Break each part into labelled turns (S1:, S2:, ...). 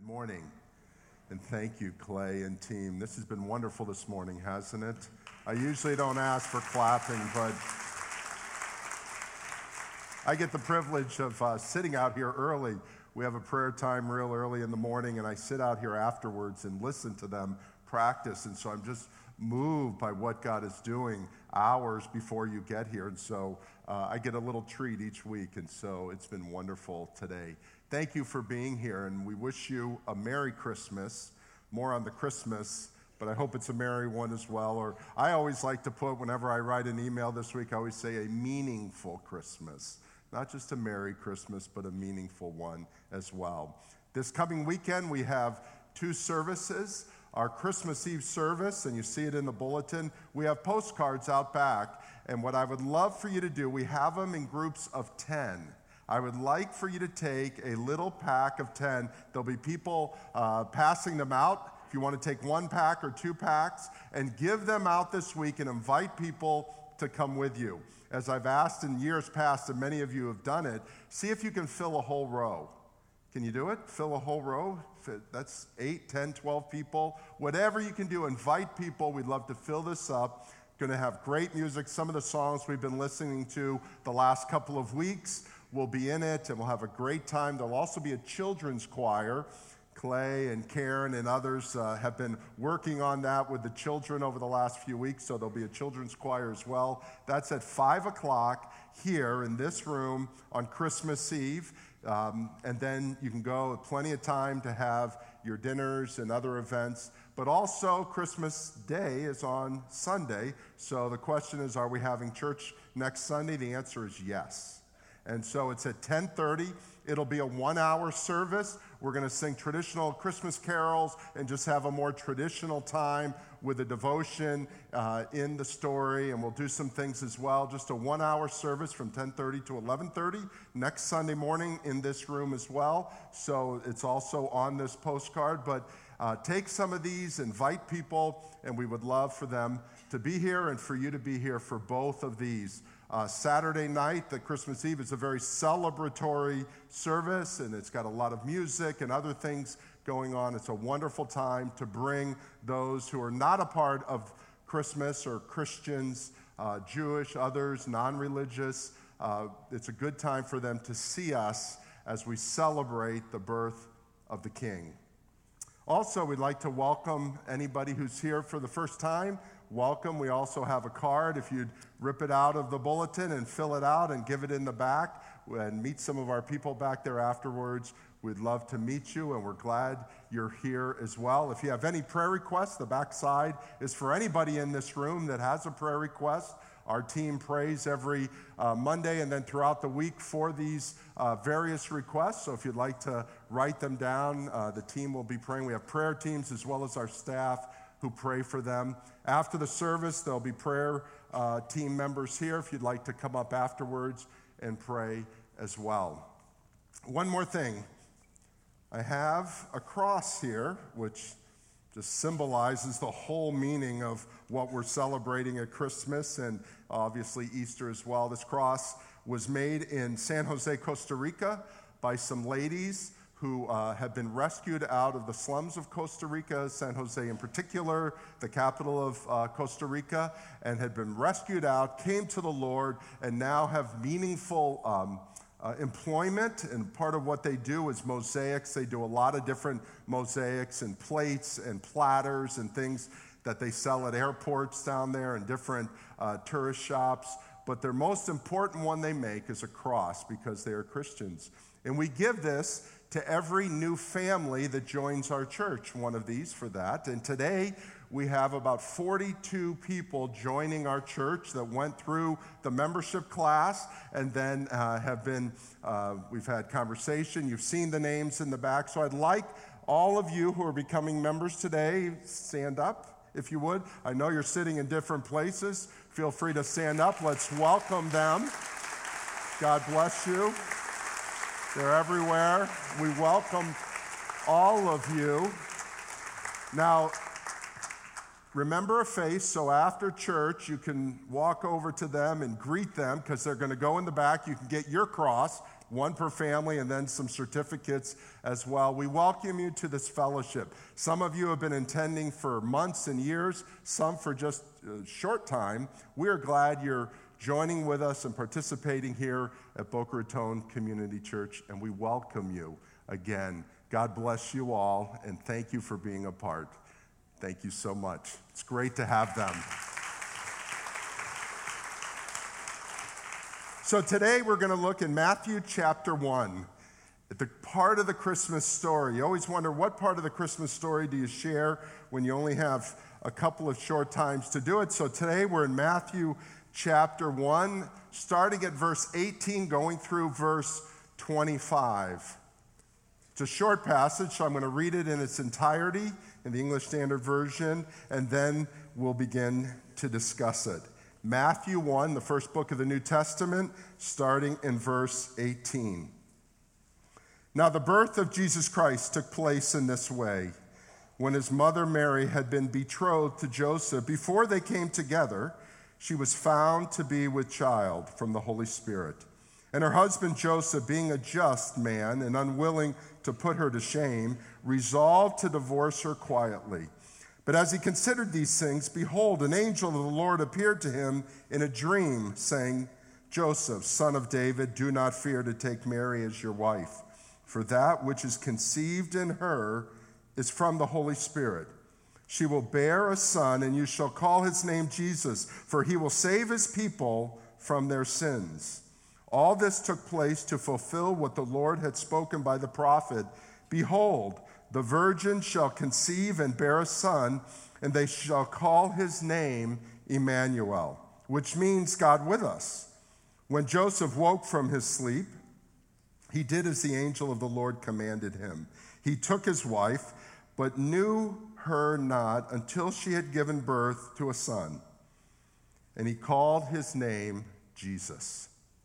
S1: morning. And thank you, Clay and team. This has been wonderful this morning, hasn't it? I usually don't ask for clapping, but I get the privilege of sitting out here early. We have a prayer time real early in the morning, and I sit out here afterwards and listen to them practice. And so I'm just moved by what God is doing hours before you get here. And so I get a little treat each week, and so it's been wonderful today. Thank you for being here, and we wish you a Merry Christmas. More on the Christmas, but I hope it's a merry one as well. Or I always like to put, whenever I write an email this week, I always say a meaningful Christmas. Not just a Merry Christmas, but a meaningful one as well. This coming weekend, we have two services. Our Christmas Eve service, and you see it in the bulletin, we have postcards out back. And what I would love for you to do, we have them in groups of 10. I would like for you to take a little pack of 10. There'll be people passing them out. If you want to take one pack or two packs, and give them out this week and invite people to come with you. As I've asked in years past, and many of you have done it, see if you can fill a whole row. Can you do it? Fill a whole row? That's 8, 10, 12 people. Whatever you can do, invite people. We'd love to fill this up. Going to have great music. Some of the songs we've been listening to the last couple of weeks will be in it, and we'll have a great time. There'll also be a children's choir. Clay and Karen and others have been working on that with the children over the last few weeks, so there'll be a children's choir as well. That's at 5 o'clock here in this room on Christmas Eve. And then you can go with plenty of time to have your dinners and other events. But also Christmas Day is on Sunday. So the question is, are we having church next Sunday? The answer is yes. And so it's at 10:30. It'll be a 1-hour service. We're going to sing traditional Christmas carols and just have a more traditional time with a devotion in the story. And we'll do some things as well. Just a 1-hour service from 10:30 to 11:30 next Sunday morning in this room as well. So it's also on this postcard. But take some of these, invite people, and we would love for them to be here and for you to be here for both of these. Saturday night, the Christmas Eve, is a very celebratory service, and it's got a lot of music and other things going on. It's a wonderful time to bring those who are not a part of Christmas or Christians, Jewish, others, non-religious. It's a good time for them to see us as we celebrate the birth of the King. Also, we'd like to welcome anybody who's here for the first time. Welcome. We also have a card. If you'd rip it out of the bulletin and fill it out and give it in the back and meet some of our people back there afterwards, we'd love to meet you, and we're glad you're here as well. If you have any prayer requests, the back side is for anybody in this room that has a prayer request. Our team prays every Monday and then throughout the week for these various requests. So if you'd like to write them down, the team will be praying. We have prayer teams as well as our staff who pray for them. After the service, there'll be prayer team members here if you'd like to come up afterwards and pray as well. One more thing. I have a cross here, which just symbolizes the whole meaning of what we're celebrating at Christmas and obviously Easter as well. This cross was made in San Jose, Costa Rica by some ladies who had been rescued out of the slums of Costa Rica, San Jose in particular, the capital of Costa Rica, and had been rescued out, came to the Lord, and now have meaningful employment. And part of what they do is mosaics. They do a lot of different mosaics and plates and platters and things that they sell at airports down there and different tourist shops. But their most important one they make is a cross because they are Christians. And we give this to every new family that joins our church, one of these for that. And today, we have about 42 people joining our church that went through the membership class and then we've had conversation. You've seen the names in the back. So I'd like all of you who are becoming members today, stand up if you would. I know you're sitting in different places. Feel free to stand up. Let's welcome them. God bless you. They're everywhere. We welcome all of you. Now, remember a face, so after church, you can walk over to them and greet them because they're going to go in the back. You can get your cross. one per family, and then some certificates as well. We welcome you to this fellowship. Some of you have been attending for months and years, some for just a short time. We are glad you're joining with us and participating here at Boca Raton Community Church, and we welcome you again. God bless you all, and thank you for being a part. Thank you so much. It's great to have them. So today we're going to look in Matthew chapter 1, at the part of the Christmas story. You always wonder, what part of the Christmas story do you share when you only have a couple of short times to do it? So today we're in Matthew chapter 1, starting at verse 18, going through verse 25. It's a short passage, so I'm going to read it in its entirety in the English Standard Version, and then we'll begin to discuss it. Matthew 1, the first book of the New Testament, starting in verse 18. Now the birth of Jesus Christ took place in this way. When his mother Mary had been betrothed to Joseph, before they came together, she was found to be with child from the Holy Spirit. And her husband Joseph, being a just man and unwilling to put her to shame, resolved to divorce her quietly. But as he considered these things, behold, an angel of the Lord appeared to him in a dream, saying, Joseph, son of David, do not fear to take Mary as your wife, for that which is conceived in her is from the Holy Spirit. She will bear a son, and you shall call his name Jesus, for he will save his people from their sins. All this took place to fulfill what the Lord had spoken by the prophet. Behold, the virgin shall conceive and bear a son, and they shall call his name Emmanuel, which means God with us. When Joseph woke from his sleep, he did as the angel of the Lord commanded him. He took his wife, but knew her not until she had given birth to a son, and he called his name Jesus.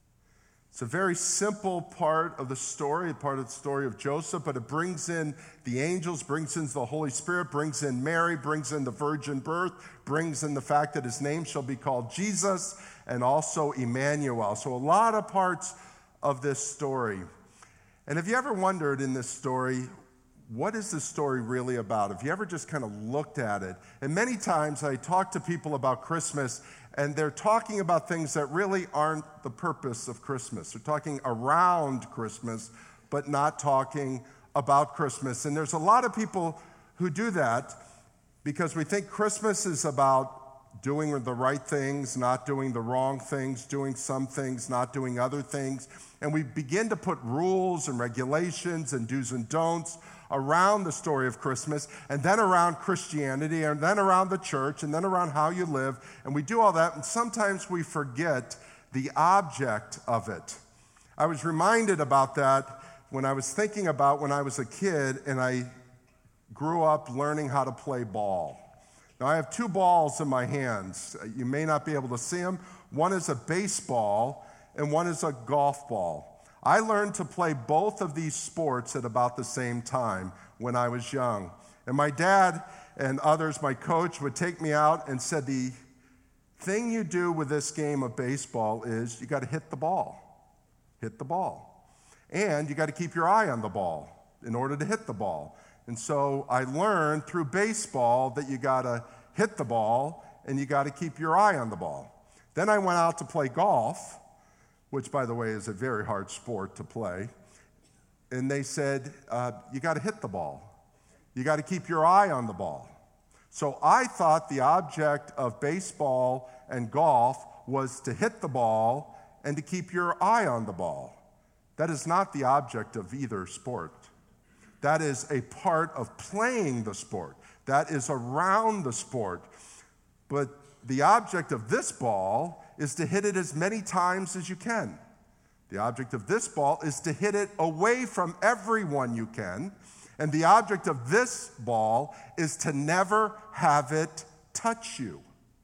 S1: It's a very simple part of the story of Joseph, but it brings in the angels, brings in the Holy Spirit, brings in Mary, brings in the virgin birth, brings in the fact that his name shall be called Jesus, and also Emmanuel. So a lot of parts of this story. And have you ever wondered in this story, what is this story really about? Have you ever just kind of looked at it? And many times I talk to people about Christmas, and they're talking about things that really aren't the purpose of Christmas. They're talking around Christmas, but not talking about Christmas. And there's a lot of people who do that because we think Christmas is about doing the right things, not doing the wrong things, doing some things, not doing other things. And we begin to put rules and regulations and do's and don'ts around the story of Christmas, and then around Christianity, and then around the church, and then around how you live. And we do all that, and sometimes we forget the object of it. I was reminded about that when I was thinking about when I was a kid, and I grew up learning how to play ball. Now, I have two balls in my hands. You may not be able to see them. One is a baseball, and one is a golf ball. I learned to play both of these sports at about the same time when I was young. And my dad and others, my coach, would take me out and said, the thing you do with this game of baseball is you got to hit the ball. Hit the ball. And you got to keep your eye on the ball in order to hit the ball. And so I learned through baseball that you got to hit the ball and you got to keep your eye on the ball. Then I went out to play golf, which, by the way, is a very hard sport to play. And they said, you got to hit the ball. You got to keep your eye on the ball. So I thought the object of baseball and golf was to hit the ball and to keep your eye on the ball. That is not the object of either sport. That is a part of playing the sport. That is around the sport. But the object of this ball is to hit it as many times as you can. The object of this ball is to hit it away from everyone you can. And the object of this ball is to never have it touch you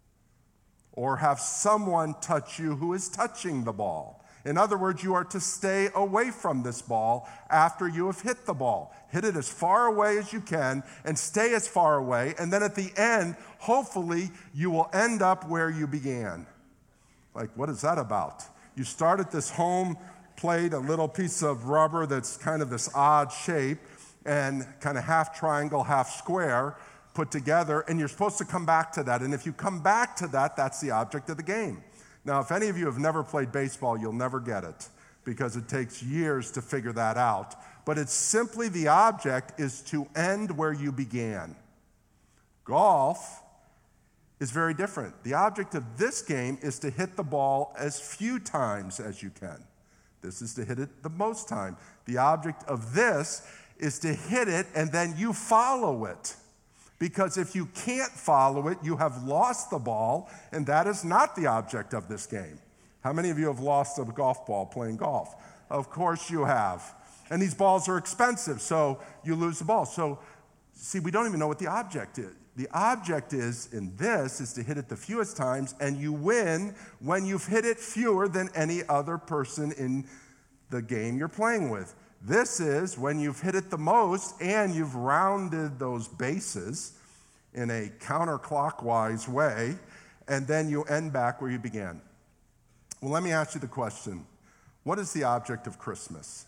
S1: or have someone touch you who is touching the ball. In other words, you are to stay away from this ball after you have hit the ball. Hit it as far away as you can and stay as far away. And then at the end, hopefully, you will end up where you began. Like, what is that about? You start at this home plate, a little piece of rubber that's kind of this odd shape and kind of half triangle, half square put together, and you're supposed to come back to that. And if you come back to that, that's the object of the game. Now, if any of you have never played baseball, you'll never get it because it takes years to figure that out. But it's simply the object is to end where you began. Golf is very different. The object of this game is to hit the ball as few times as you can. This is to hit it the most time. The object of this is to hit it and then you follow it. Because if you can't follow it, you have lost the ball, and that is not the object of this game. How many of you have lost a golf ball playing golf? Of course you have. And these balls are expensive, so you lose the ball. So, see, we don't even know what the object is. The object in this is to hit it the fewest times, and you win when you've hit it fewer than any other person in the game you're playing with. This is when you've hit it the most and you've rounded those bases in a counterclockwise way, and then you end back where you began. Well, let me ask you the question. What is the object of Christmas?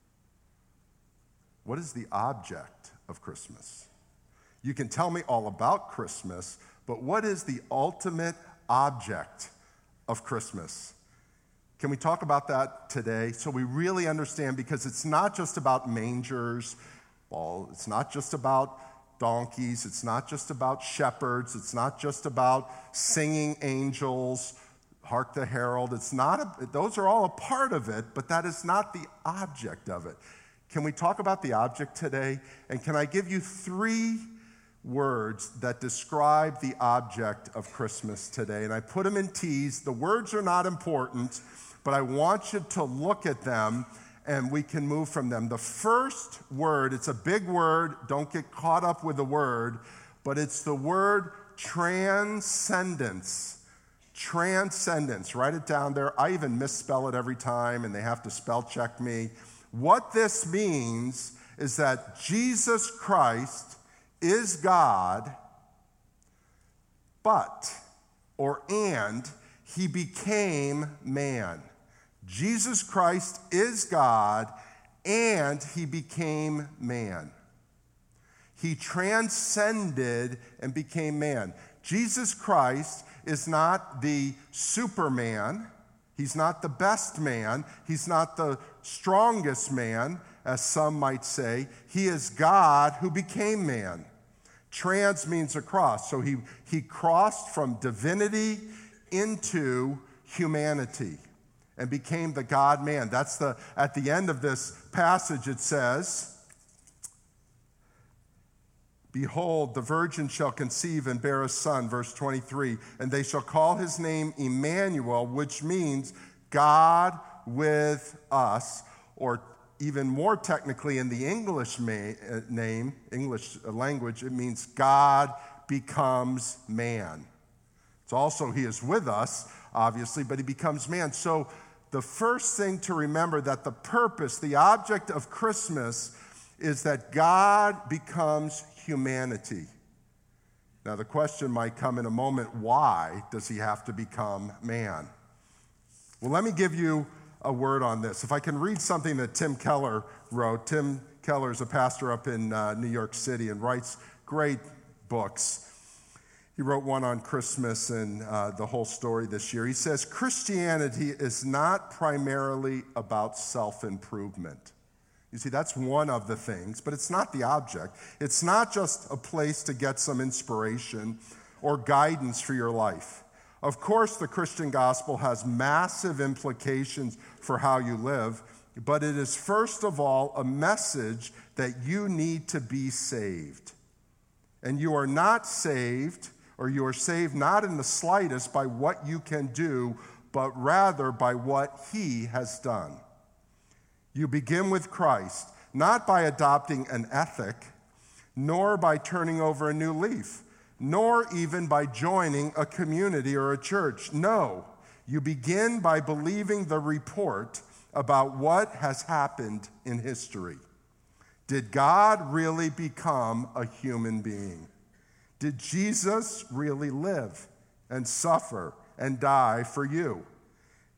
S1: What is the object of Christmas? You can tell me all about Christmas, but what is the ultimate object of Christmas? Can we talk about that today so we really understand? Because it's not just about mangers, it's not just about donkeys, it's not just about shepherds, it's not just about singing angels, hark the herald. Those are all a part of it, but that is not the object of it. Can we talk about the object today? And can I give you 3 words that describe the object of Christmas today? And I put them in T's. The words are not important, but I want you to look at them and we can move from them. The first word, it's a big word, don't get caught up with the word, but it's the word transcendence. Transcendence, write it down there. I even misspell it every time and they have to spell check me. What this means is that Jesus Christ is God, and he became man. Jesus Christ is God, and he became man. He transcended and became man. Jesus Christ is not the Superman. He's not the best man. He's not the strongest man, as some might say. He is God who became man. Trans means across. So he crossed from divinity into humanity and became the God-man. At the end of this passage it says, "Behold, the virgin shall conceive and bear a son," verse 23, "and they shall call his name Emmanuel," which means God with us, or even more technically in the English language, it means God becomes man. It's also he is with us, obviously, but he becomes man. So the first thing to remember, that the purpose, the object of Christmas is that God becomes humanity. Now the question might come in a moment, why does he have to become man? Well, let me give you a word on this. If I can read something that Tim Keller wrote. Tim Keller is a pastor up in New York City and writes great books. He wrote one on Christmas and the whole story this year. He says, Christianity is not primarily about self-improvement. You see, that's one of the things, but it's not the object. It's not just a place to get some inspiration or guidance for your life. Of course, the Christian gospel has massive implications for how you live, but it is first of all a message that you need to be saved. And you are not saved, or you are saved not in the slightest by what you can do, but rather by what he has done. You begin with Christ, not by adopting an ethic, nor by turning over a new leaf, nor even by joining a community or a church. No, you begin by believing the report about what has happened in history. Did God really become a human being? Did Jesus really live and suffer and die for you?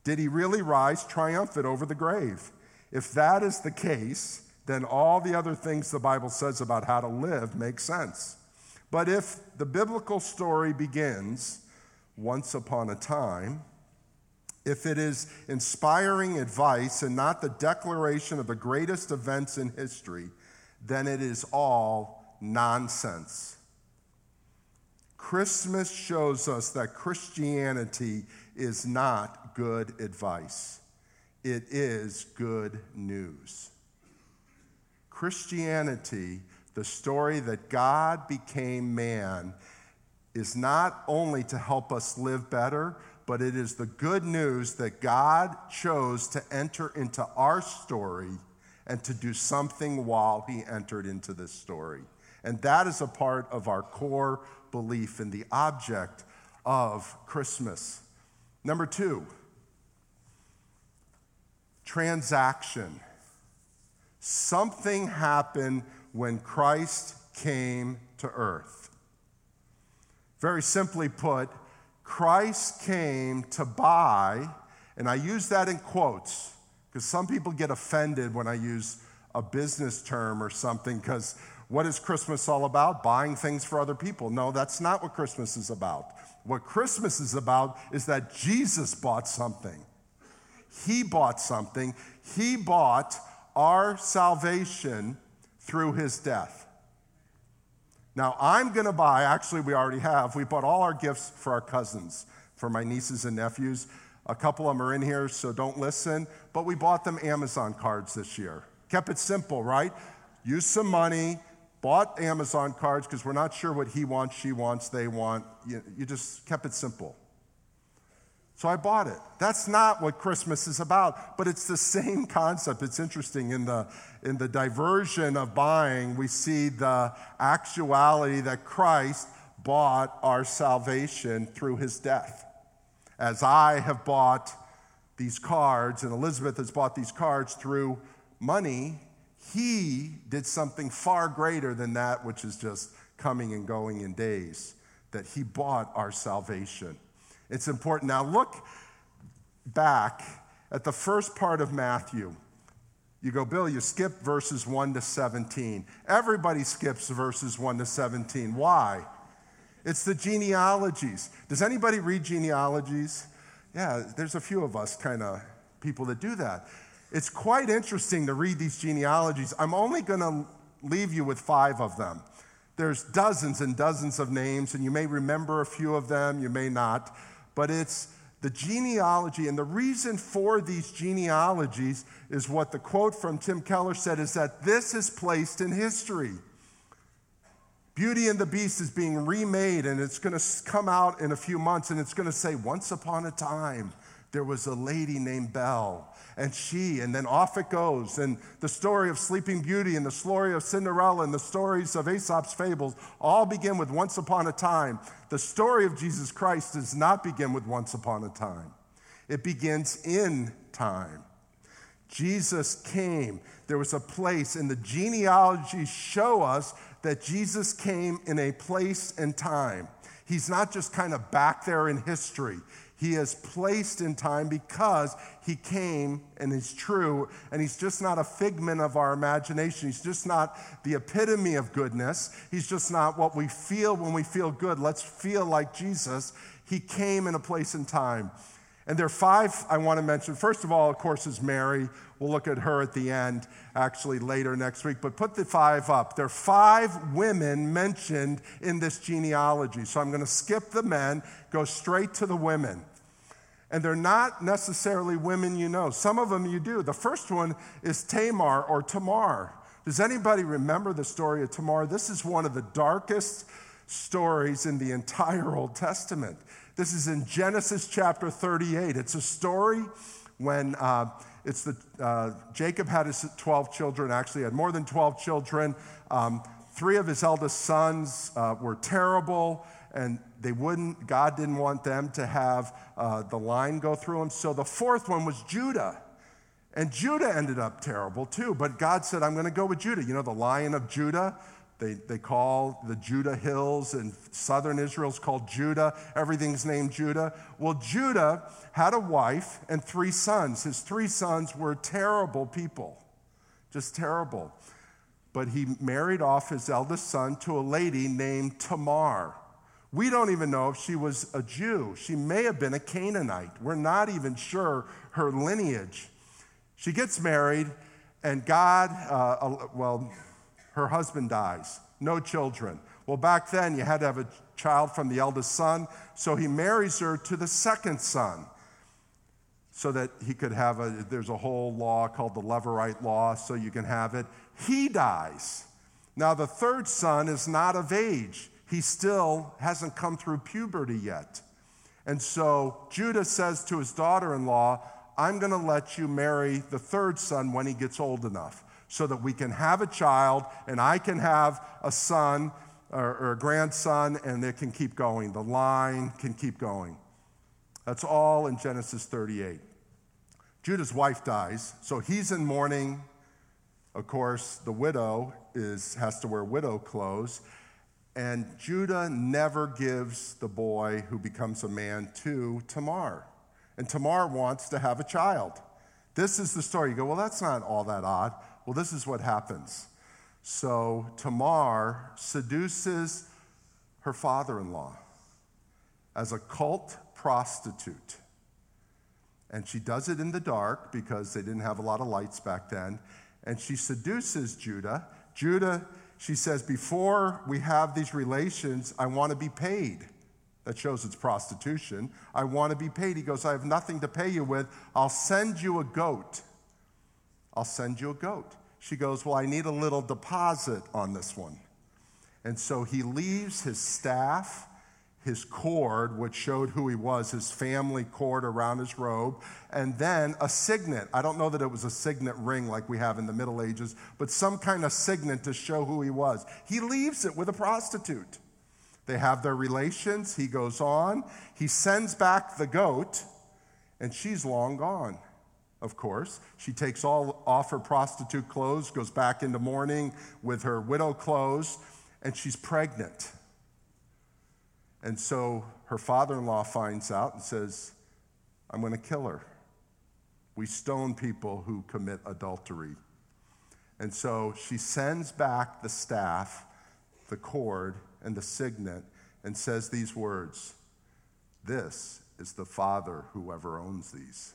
S1: Did he really rise triumphant over the grave? If that is the case, then all the other things the Bible says about how to live make sense. But if the biblical story begins once upon a time, if it is inspiring advice and not the declaration of the greatest events in history, then it is all nonsense. Christmas shows us that Christianity is not good advice. It is good news. Christianity, the story that God became man, is not only to help us live better, but it is the good news that God chose to enter into our story and to do something while he entered into this story. And that is a part of our core belief in the object of Christmas. Number 2, transaction. Something happened when Christ came to earth. Very simply put, Christ came to buy, and I use that in quotes, because some people get offended when I use a business term or something, because what is Christmas all about? Buying things for other people. No, that's not what Christmas is about. What Christmas is about is that Jesus bought something. He bought something. He bought our salvation through his death. Now, I'm going to buy, actually we already have, we bought all our gifts for our cousins, for my nieces and nephews. A couple of them are in here, so don't listen. But we bought them Amazon cards this year. Kept it simple, right? Used some money, bought Amazon cards because we're not sure what he wants, she wants, they want. You just kept it simple. So I bought it. That's not what Christmas is about, but it's the same concept. It's interesting. In the diversion of buying, we see the actuality that Christ bought our salvation through his death. As I have bought these cards, and Elizabeth has bought these cards through money, he did something far greater than that, which is just coming and going in days, that he bought our salvation. It's important. Now look back at the first part of Matthew. You go, Bill, you skip verses 1 to 17. Everybody skips verses 1 to 17. Why? It's the genealogies. Does anybody read genealogies? Yeah, there's a few of us kind of people that do that. It's quite interesting to read these genealogies. I'm only going to leave you with 5 of them. There's dozens and dozens of names, and you may remember a few of them, you may not. But it's the genealogy, and the reason for these genealogies is what the quote from Tim Keller said, is that this is placed in history. Beauty and the Beast is being remade, and it's going to come out in a few months, and it's going to say, once upon a time, there was a lady named Belle, and then off it goes. And the story of Sleeping Beauty and the story of Cinderella and the stories of Aesop's fables all begin with once upon a time. The story of Jesus Christ does not begin with once upon a time. It begins in time. Jesus came. There was a place, and the genealogies show us that Jesus came in a place and time. He's not just kind of back there in history. He is placed in time because he came and is true, and he's just not a figment of our imagination. He's just not the epitome of goodness. He's just not what we feel when we feel good. Let's feel like Jesus. He came in a place and time. And there are 5 I want to mention. First of all, of course, is Mary. We'll look at her at the end, actually later next week. But put the 5 up. There are 5 women mentioned in this genealogy. So I'm going to skip the men, go straight to the women. And they're not necessarily women you know. Some of them you do. The first one is Tamar or Tamar. Does anybody remember the story of Tamar? This is one of the darkest stories in the entire Old Testament. This is in Genesis chapter 38. It's a story when Jacob had his 12 children, actually had more than 12 children. 3 of his eldest sons were terrible, and God didn't want them to have the line go through them. So the 4th one was Judah. And Judah ended up terrible too, but God said, I'm going to go with Judah. You know, the Lion of Judah, They call the Judah Hills, and southern Israel's called Judah. Everything's named Judah. Well, Judah had a wife and 3 sons. His 3 sons were terrible people, just terrible. But he married off his eldest son to a lady named Tamar. We don't even know if she was a Jew. She may have been a Canaanite. We're not even sure her lineage. She gets married, and her husband dies. No children. Well, back then, you had to have a child from the eldest son, so he marries her to the second son so that he could have there's a whole law called the Levirate law, so you can have it. He dies. Now, the third son is not of age. He still hasn't come through puberty yet. And so Judah says to his daughter-in-law, I'm going to let you marry the third son when he gets old enough so that we can have a child and I can have a son or a grandson, and it can keep going. The line can keep going. That's all in Genesis 38. Judah's wife dies, so he's in mourning. Of course, the widow has to wear widow clothes. And Judah never gives the boy who becomes a man to Tamar. And Tamar wants to have a child. This is the story. You go, well, that's not all that odd. Well, this is what happens. So Tamar seduces her father-in-law as a cult prostitute. And she does it in the dark because they didn't have a lot of lights back then. And she seduces Judah. She says, before we have these relations, I want to be paid. That shows it's prostitution. I want to be paid. He goes, I have nothing to pay you with. I'll send you a goat. I'll send you a goat. She goes, well, I need a little deposit on this one. And so he leaves his staff, his cord, which showed who he was, his family cord around his robe, and then a signet. I don't know that it was a signet ring like we have in the Middle Ages, but some kind of signet to show who he was. He leaves it with a prostitute. They have their relations. He goes on. He sends back the goat, and she's long gone, of course. She takes all off her prostitute clothes, goes back into mourning with her widow clothes, and she's pregnant. And so her father-in-law finds out and says, I'm going to kill her. We stone people who commit adultery. And so she sends back the staff, the cord, and the signet, and says these words, this is the father whoever owns these.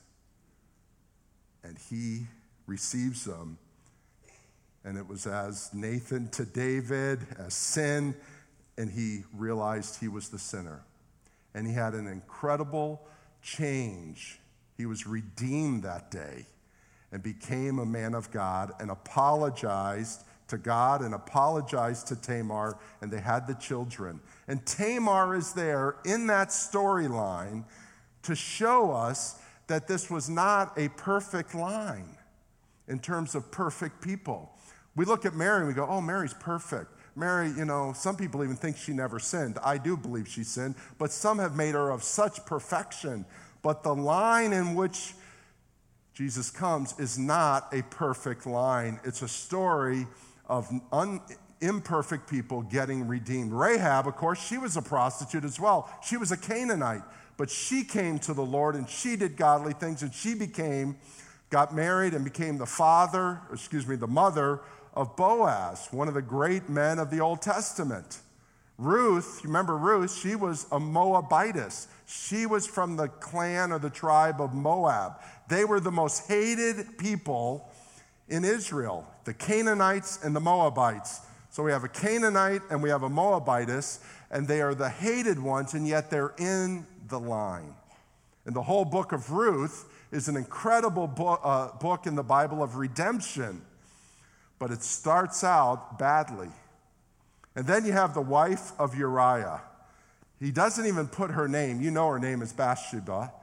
S1: And he receives them. And it was as Nathan to David, as sin, and he realized he was the sinner. And he had an incredible change. He was redeemed that day and became a man of God and apologized to God and apologized to Tamar, and they had the children. And Tamar is there in that storyline to show us that this was not a perfect line in terms of perfect people. We look at Mary and we go, oh, Mary's perfect. Mary, some people even think she never sinned. I do believe she sinned, but some have made her of such perfection. But the line in which Jesus comes is not a perfect line. It's a story of imperfect people getting redeemed. Rahab, of course, she was a prostitute as well. She was a Canaanite, but she came to the Lord and she did godly things, and she got married and became the mother of Boaz, one of the great men of the Old Testament. Ruth, you remember Ruth, she was a Moabitess. She was from the clan or the tribe of Moab. They were the most hated people in Israel, the Canaanites and the Moabites. So we have a Canaanite and we have a Moabitess, and they are the hated ones, and yet they're in the line. And the whole book of Ruth is an incredible book in the Bible of redemption, but it starts out badly. And then you have the wife of Uriah. He doesn't even put her name. You know her name is Bathsheba,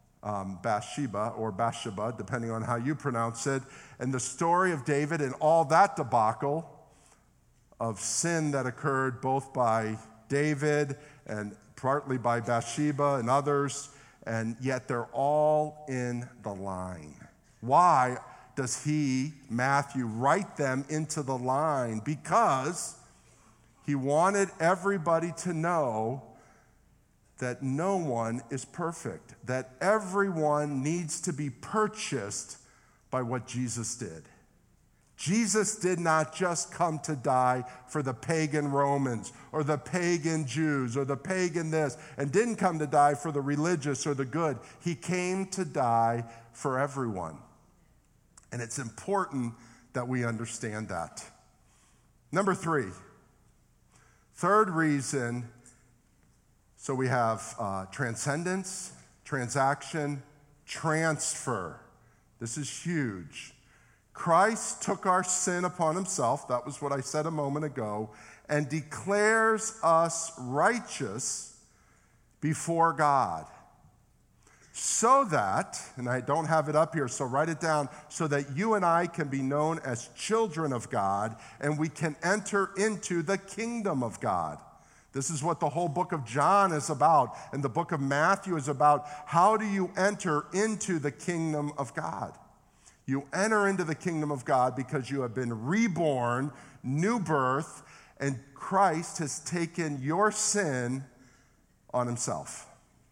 S1: depending on how you pronounce it. And the story of David and all that debacle of sin that occurred both by David and partly by Bathsheba and others, and yet they're all in the line. Why does Matthew, write them into the line? Because He wanted everybody to know that no one is perfect, that everyone needs to be purchased by what Jesus did. Jesus did not just come to die for the pagan Romans or the pagan Jews or the pagan this, and didn't come to die for the religious or the good. He came to die for everyone. And it's important that we understand that. Number 3, third reason, so we have transcendence, transaction, transfer. This is huge. Christ took our sin upon himself, that was what I said a moment ago, and declares us righteous before God. So that, and I don't have it up here, so write it down, so that you and I can be known as children of God and we can enter into the kingdom of God. This is what the whole book of John is about, and the book of Matthew is about. How do you enter into the kingdom of God? You enter into the kingdom of God because you have been reborn, new birth, and Christ has taken your sin on himself.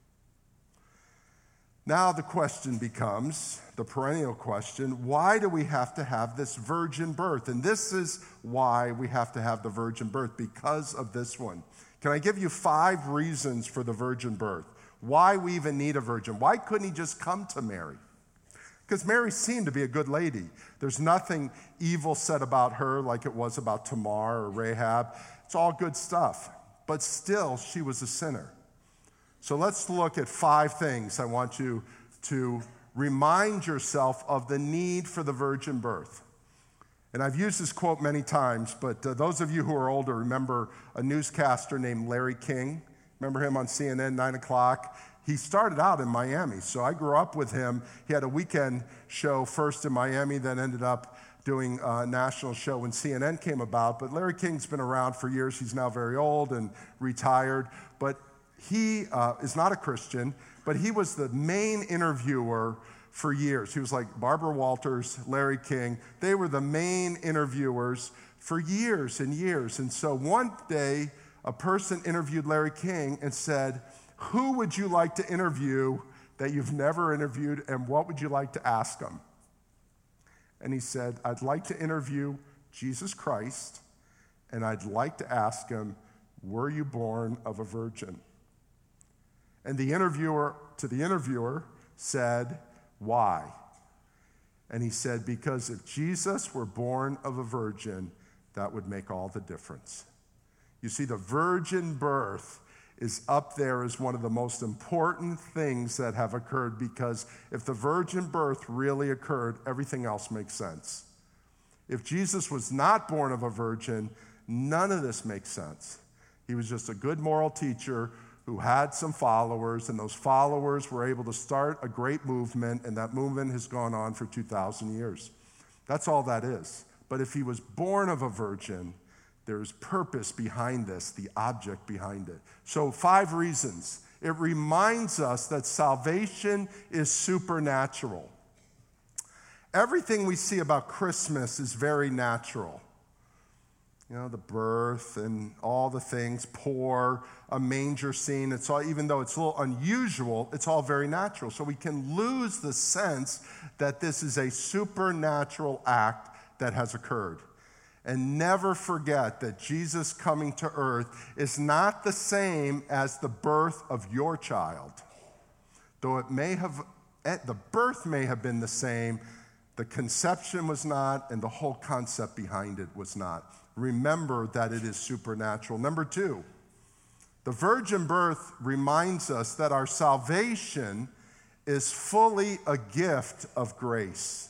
S1: Now the question becomes, the perennial question, why do we have to have this virgin birth? And this is why we have to have the virgin birth, because of this one. Can I give you 5 reasons for the virgin birth? Why we even need a virgin? Why couldn't he just come to Mary? Because Mary seemed to be a good lady. There's nothing evil said about her like it was about Tamar or Rahab. It's all good stuff. But still, she was a sinner. So let's look at 5 things I want you to remind yourself of the need for the virgin birth. And I've used this quote many times, but those of you who are older remember a newscaster named Larry King. Remember him on CNN, 9 o'clock? He started out in Miami, so I grew up with him. He had a weekend show first in Miami, then ended up doing a national show when CNN came about. But Larry King's been around for years. He's now very old and retired. But he is not a Christian, but he was the main interviewer for years. He was like Barbara Walters, Larry King. They were the main interviewers for years and years. And so one day, a person interviewed Larry King and said, "Who would you like to interview that you've never interviewed, and what would you like to ask him?" And he said, "I'd like to interview Jesus Christ, and I'd like to ask him, were you born of a virgin?" And the interviewer said, "Why?" And he said, "Because if Jesus were born of a virgin, that would make all the difference." You see, the virgin birth is up there as one of the most important things that have occurred, because if the virgin birth really occurred, everything else makes sense. If Jesus was not born of a virgin, none of this makes sense. He was just a good moral teacher who had some followers, and those followers were able to start a great movement, and that movement has gone on for 2,000 years. That's all that is. But if he was born of a virgin, there's purpose behind this, the object behind it. So 5 reasons. It reminds us that salvation is supernatural. Everything we see about Christmas is very natural. You know, the birth and all the things, poor, a manger scene. It's all, even though it's a little unusual, it's all very natural. So we can lose the sense that this is a supernatural act that has occurred. And never forget that Jesus coming to earth is not the same as the birth of your child. Though the birth may have been the same, the conception was not, and the whole concept behind it was not. Remember that it is supernatural. Number 2, the virgin birth reminds us that our salvation is fully a gift of grace.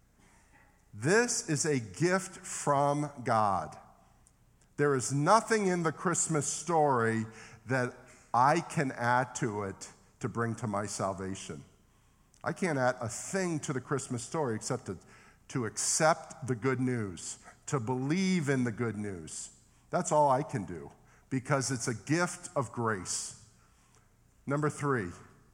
S1: This is a gift from God. There is nothing in the Christmas story that I can add to it to bring to my salvation. I can't add a thing to the Christmas story except to accept the good news, to believe in the good news. That's all I can do, because it's a gift of grace. Number 3,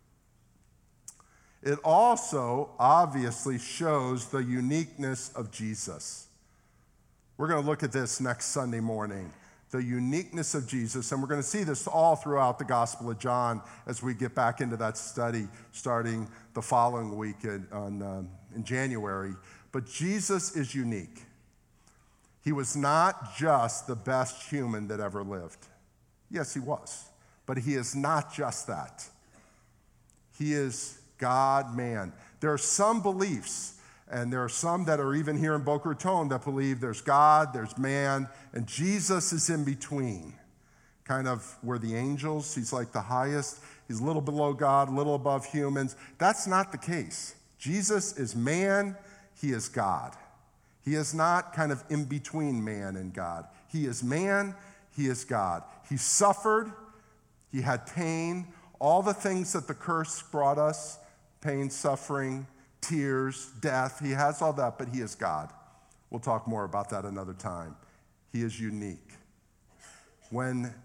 S1: it also obviously shows the uniqueness of Jesus. We're going to look at this next Sunday morning. the uniqueness of Jesus. And we're going to see this all throughout the Gospel of John as we get back into that study starting the following week in January. But Jesus is unique. He was not just the best human that ever lived. Yes, he was. But he is not just that. He is God-man. There are some beliefs, and there are some that are even here in Boca Raton that believe there's God, there's man, and Jesus is in between. Kind of where the angels, he's like the highest. He's a little below God, a little above humans. That's not the case. Jesus is man, he is God. He is not kind of in between man and God. He is man, he is God. He suffered, he had pain, all the things that the curse brought us, pain, suffering, tears, death. He has all that, but he is God. We'll talk more about that another time. He is unique. When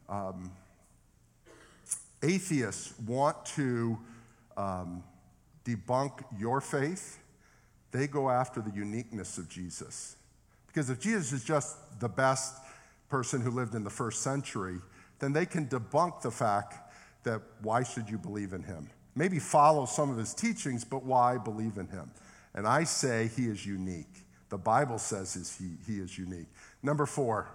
S1: atheists want to debunk your faith, they go after the uniqueness of Jesus. Because if Jesus is just the best person who lived in the first century, then they can debunk the fact that why should you believe in him? Maybe follow some of his teachings, but why believe in him? And I say he is unique. The Bible says he is unique. Number 4,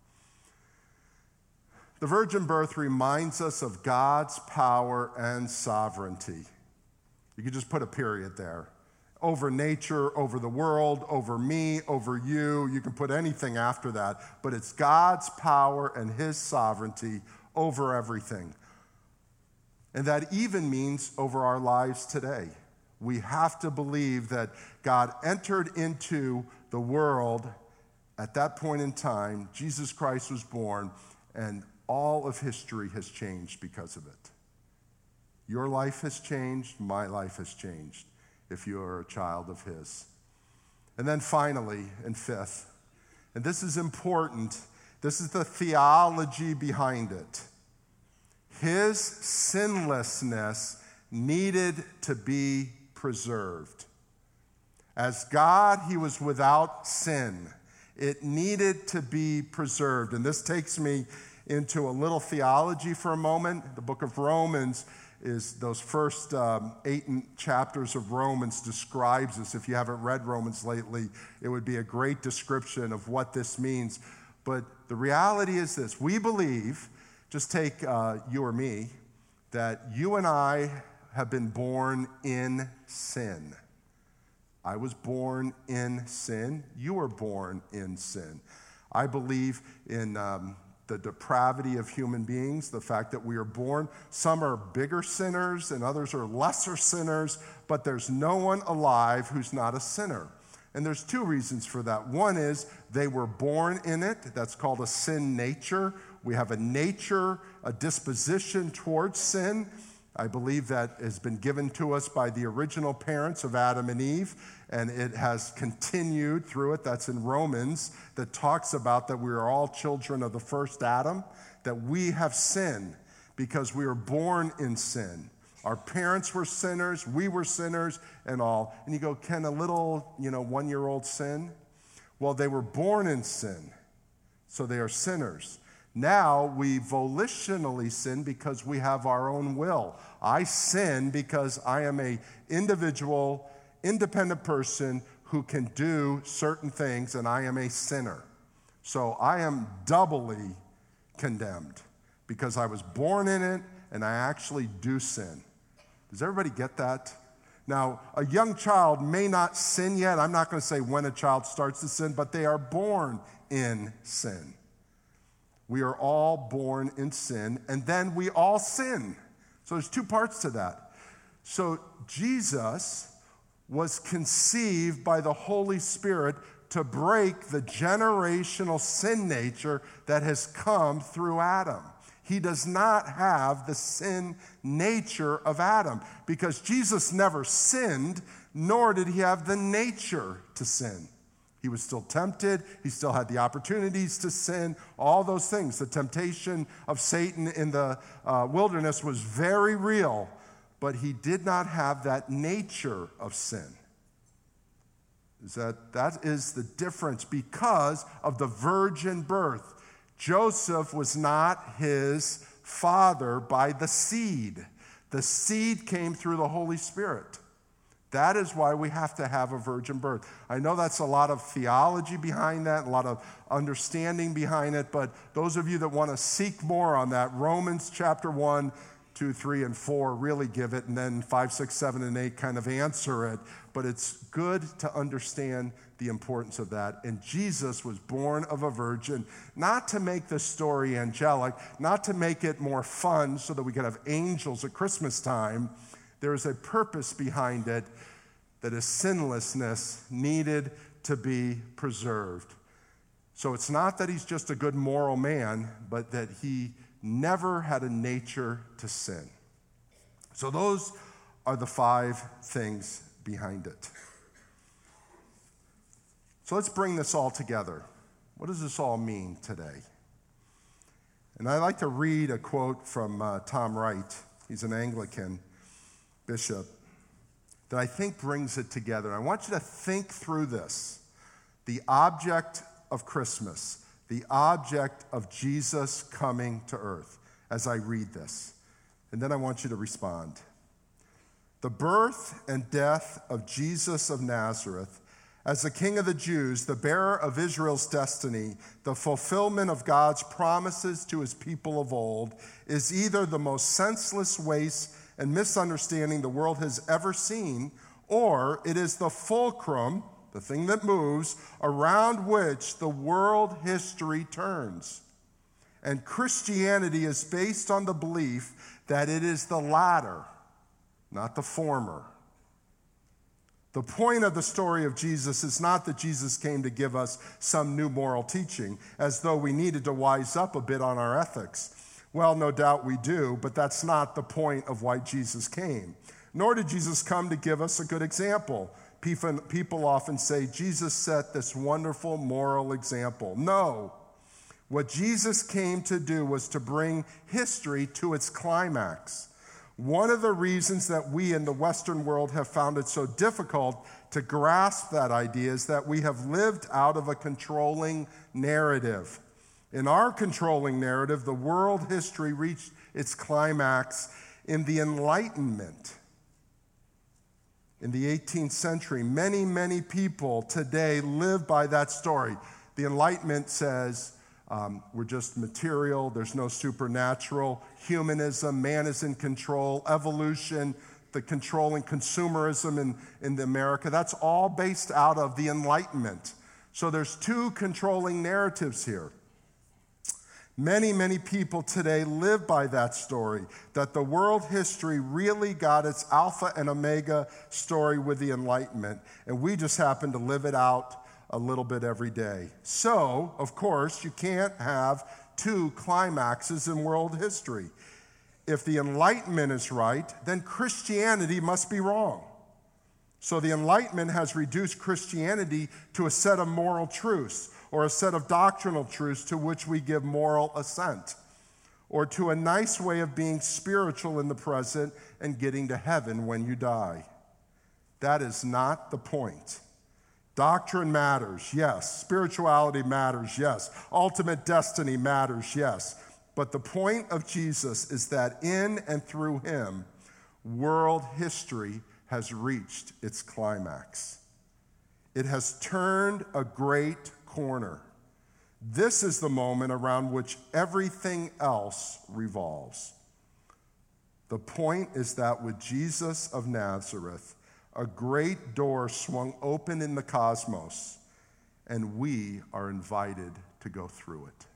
S1: the virgin birth reminds us of God's power and sovereignty. You could just put a period there. Over nature, over the world, over me, over you. You can put anything after that, but it's God's power and his sovereignty over everything. And that even means over our lives today. We have to believe that God entered into the world at that point in time. Jesus Christ was born, and all of history has changed because of it. Your life has changed, my life has changed, if you are a child of his. And then finally, and 5th, and this is important, this is the theology behind it. His sinlessness needed to be preserved. As God, he was without sin. It needed to be preserved. And this takes me into a little theology for a moment. The book of Romans is those first 8 chapters of Romans describes this. If you haven't read Romans lately, it would be a great description of what this means. But the reality is this. We believe, just take you or me, that you and I have been born in sin. I was born in sin. You were born in sin. I believe in the depravity of human beings, the fact that we are born. Some are bigger sinners and others are lesser sinners, but there's no one alive who's not a sinner. And there's 2 reasons for that. One is they were born in it. That's called a sin nature. We have a nature, a disposition towards sin. I believe that has been given to us by the original parents of Adam and Eve, and it has continued through it. That's in Romans, that talks about that we are all children of the first Adam, that we have sin because we were born in sin. Our parents were sinners, we were sinners, and all. And you go, can a little, 1-year-old sin? Well, they were born in sin, so they are sinners. Now we volitionally sin because we have our own will. I sin because I am an individual, independent person who can do certain things, and I am a sinner. So I am doubly condemned because I was born in it and I actually do sin. Does everybody get that? Now, a young child may not sin yet. I'm not going to say when a child starts to sin, but they are born in sin. We are all born in sin, and then we all sin. So there's 2 parts to that. So Jesus was conceived by the Holy Spirit to break the generational sin nature that has come through Adam. He does not have the sin nature of Adam because Jesus never sinned, nor did he have the nature to sin. He was still tempted. He still had the opportunities to sin, all those things. The temptation of Satan in the wilderness was very real, but he did not have that nature of sin. That is the difference because of the virgin birth. Joseph was not his father by the seed. The seed came through the Holy Spirit. That is why we have to have a virgin birth. I know that's a lot of theology behind that, a lot of understanding behind it, but those of you that want to seek more on that, Romans chapter 1, 2, 3, and 4 really give it, and then 5, 6, 7, and 8 kind of answer it. But it's good to understand the importance of that. And Jesus was born of a virgin, not to make the story angelic, not to make it more fun so that we could have angels at Christmas time. There is a purpose behind it, that his sinlessness needed to be preserved. So it's not that he's just a good moral man, but that he never had a nature to sin. So those are the 5 things behind it. So let's bring this all together. What does this all mean today? And I'd like to read a quote from Tom Wright. He's an Anglican bishop that I think brings it together. I want you to think through this. The object of Christmas, the object of Jesus coming to earth, as I read this. And then I want you to respond. The birth and death of Jesus of Nazareth, as the King of the Jews, the bearer of Israel's destiny, the fulfillment of God's promises to his people of old, is either the most senseless waste and misunderstanding the world has ever seen, or it is the fulcrum, the thing that moves, around which the world history turns. And Christianity is based on the belief that it is the latter, not the former. The point of the story of Jesus is not that Jesus came to give us some new moral teaching, as though we needed to wise up a bit on our ethics. Well, no doubt we do, but that's not the point of why Jesus came. Nor did Jesus come to give us a good example. People often say Jesus set this wonderful moral example. No. What Jesus came to do was to bring history to its climax. One of the reasons that we in the Western world have found it so difficult to grasp that idea is that we have lived out of a controlling narrative. In our controlling narrative, the world history reached its climax in the Enlightenment. In the 18th century, many people today live by that story. The Enlightenment says, we're just material, there's no supernatural, humanism, man is in control, evolution, the controlling consumerism in America, that's all based out of the Enlightenment. So there's 2 controlling narratives here. Many people today live by that story, that the world history really got its alpha and omega story with the Enlightenment, and we just happen to live it out a little bit every day. So, of course, you can't have 2 climaxes in world history. If the Enlightenment is right, then Christianity must be wrong. So the Enlightenment has reduced Christianity to a set of moral truths, or a set of doctrinal truths to which we give moral assent, or to a nice way of being spiritual in the present and getting to heaven when you die. That is not the point. Doctrine matters, yes. Spirituality matters, yes. Ultimate destiny matters, yes. But the point of Jesus is that in and through him, world history has reached its climax. It has turned a great corner. This is the moment around which everything else revolves. The point is that with Jesus of Nazareth, a great door swung open in the cosmos, and we are invited to go through it.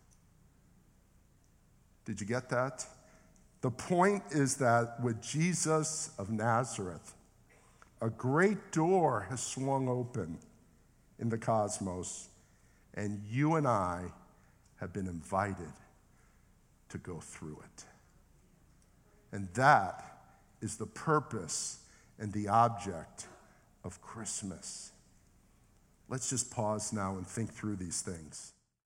S1: Did you get that? The point is that with Jesus of Nazareth, a great door has swung open in the cosmos, and you and I have been invited to go through it. And that is the purpose and the object of Christmas. Let's just pause now and think through these things.